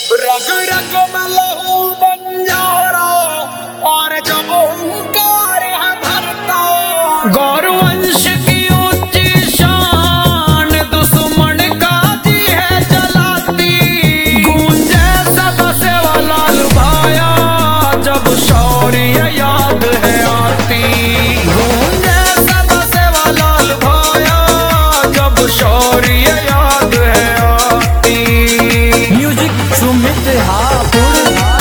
रग रग में लहू बंजारा और जब ओंकार है भरता। गौरवंश की ऊंची शान दुश्मन का जी है जलाती। गूंजे सब से लाल भाया जब शौर्य याद है आती। गूंजे सब से लाल भाया जब शौर्य याद है आती। म्यूजिक सुमित हापुड़।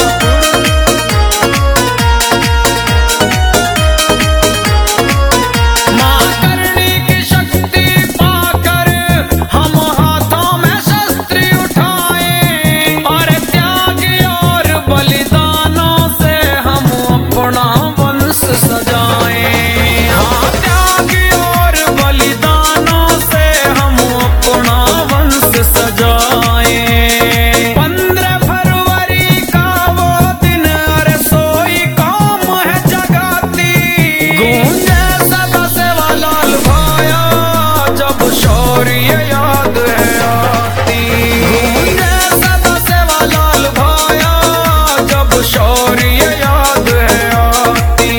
मां करनी की शक्ति पाकर हम हाथों में शस्त्र उठाए और त्याग और बलिदानों से हम अपना वंश सजाए। हाँ, त्याग और बलिदानों से हम अपना वंश सजाए। 15 फरवरी का वो दिन अरे सोई काम है जगाती। गूंजे सदा से लाल भाया जब शौर्य याद है आती। गूंजे सदा से लाल भाया जब शौर्य याद है आती।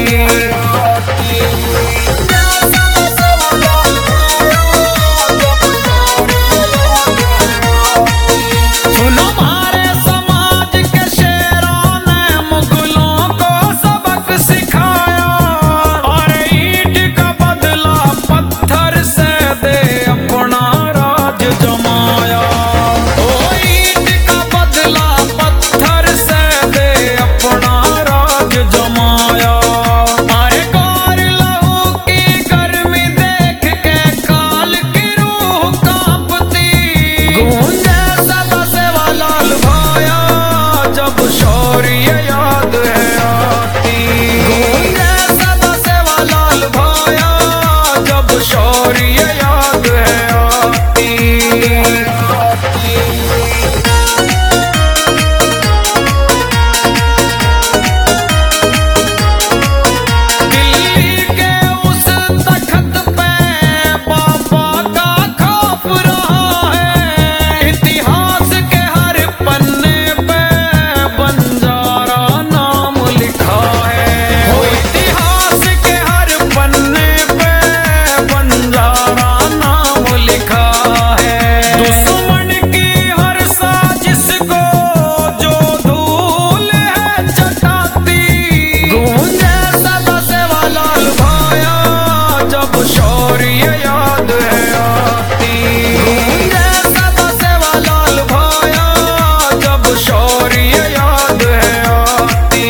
सुनो हमारे समाज के शेरों ने मुगलों को सबक सिखाया और ईंट का बदला पत्थर से दे अपना राज जमाया। ओ ईंट का बदला पत्थर से दे अपना राज जमाया। अरे गौर लहू की गर्मी देख के काल की रूह कांपती। गूंजे सदा से लाल भाया जब शौर्य याद है आती। गूंजे सदा से लाल भाया जब शौर्य याद है आती। दिल्ली के उस तख्त पे बाबा का खौफ रहा है। इतिहास के हर पन्ने पे बंजारा नाम लिखा है। वो इतिहास के हर पन्ने पे बंजारा नाम लिखा है। दुश्मन की हर साजिश को जो धूल है चटाती। गूंजे सदा से लाल भाया जब शौर्य याद है आती। गूंजे सदा से लाल भाया जब शौर्य याद है आती।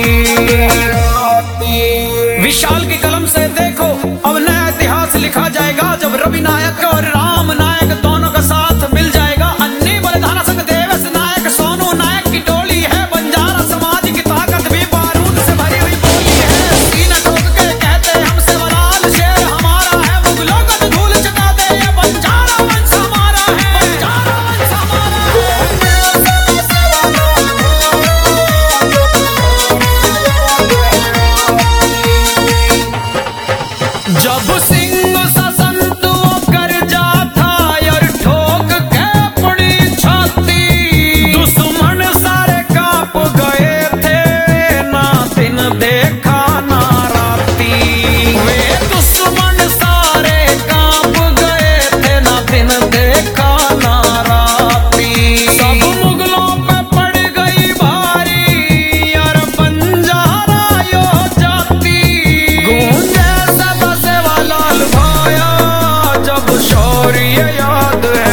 विशाल की कलम से देखो अब नया इतिहास लिखा जाएगा जब रवि नायक और राम नायक दोनों का साथ मिल जाएगा। अन्नी बलिदान संग देवेश नायक सोनू नायक की टोली है। बंजारा समाज की ताकत भी बारूद से भरी हुई बोली है। सीना ठोक के कहते हमसे लाल शेर हमारा है। मुगलों का धूल चटा दे ये बंजारा वंश हमारा है। बंजारा वंश हमारा है। जब सिंह सा संत वो कर जाता यार ठोक के पड़ी छाती। दुश्मन सारे कांप गए थे ना दिन देखा ना राती। वे दुश्मन सारे कांप गए थे ना दिन देखा ना राती। सब मुगलों पे पड़ गई भारी यार बंजारा यो जाती। गूंजे सदा से लाल भाया जब शौर्य याद है